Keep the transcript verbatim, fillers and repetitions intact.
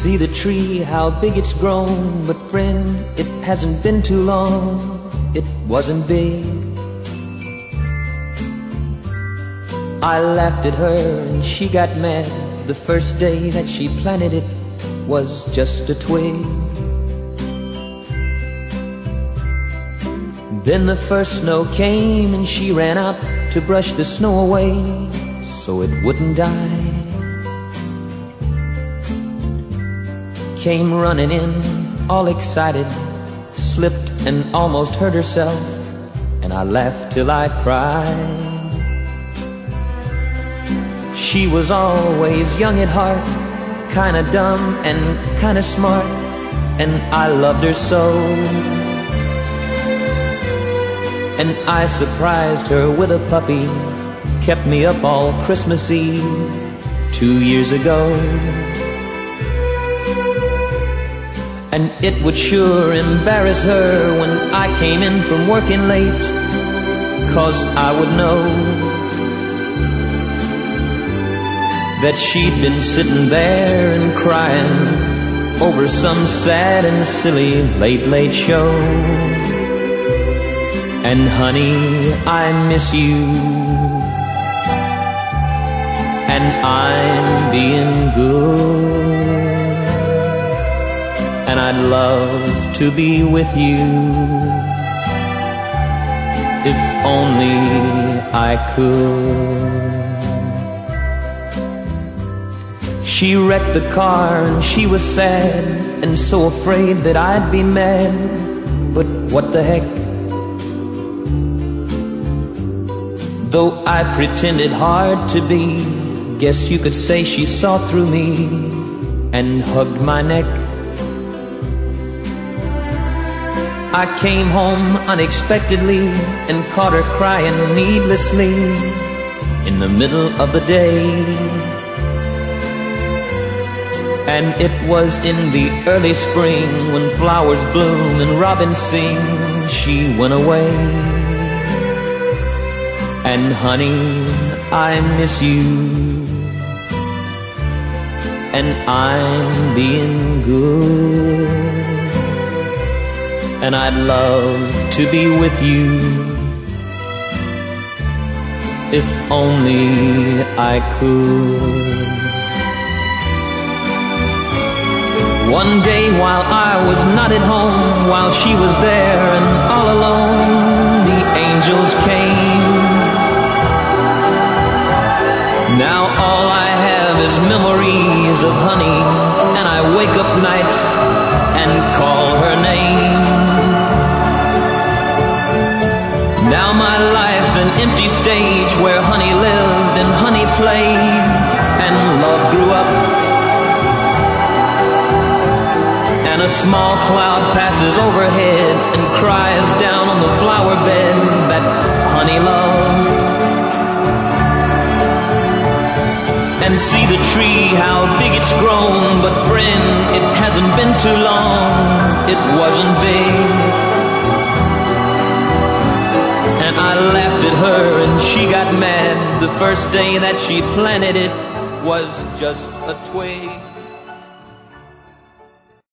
See the tree, how big it's grown, but friend, it hasn't been too long, it wasn't big. I laughed at her and she got mad. The first day that she planted it was just a twig. Then the first snow came and she ran out to brush the snow away so it wouldn't die. Came running in, all excited, slipped and almost hurt herself, and I laughed till I cried. She was always young at heart, kinda dumb and kinda smart, and I loved her so. And I surprised her with a puppy, kept me up all Christmas Eve two years ago. And it would sure embarrass her when I came in from working late, 'cause I would know that she'd been sitting there and crying over some sad and silly late, late show. And honey, I miss you, and I'm being good, and I'd love to be with you if only I could. She wrecked the car and she was sad and so afraid that I'd be mad, but what the heck? Though I pretended hard to be, guess you could say she saw through me and hugged my neck. I came home unexpectedly and caught her crying needlessly in the middle of the day. And it was in the early spring, when flowers bloom and robins sing, she went away. And honey, I miss you, and I'm being good, and I'd love to be with you if only I could. One day while I was not at home, while she was there and all alone, the angels came. Now all I have is memories of honey, and I wake up nights and call her name. Now my life's an empty stage where honey lived and honey played and love grew up. And a small cloud passes overhead and cries down on the flower bed that honey loved. And see the tree, how big it's grown, but friend, it hasn't been too long, it wasn't big. And I laughed at her and she got mad. The first day that she planted it was just a twig.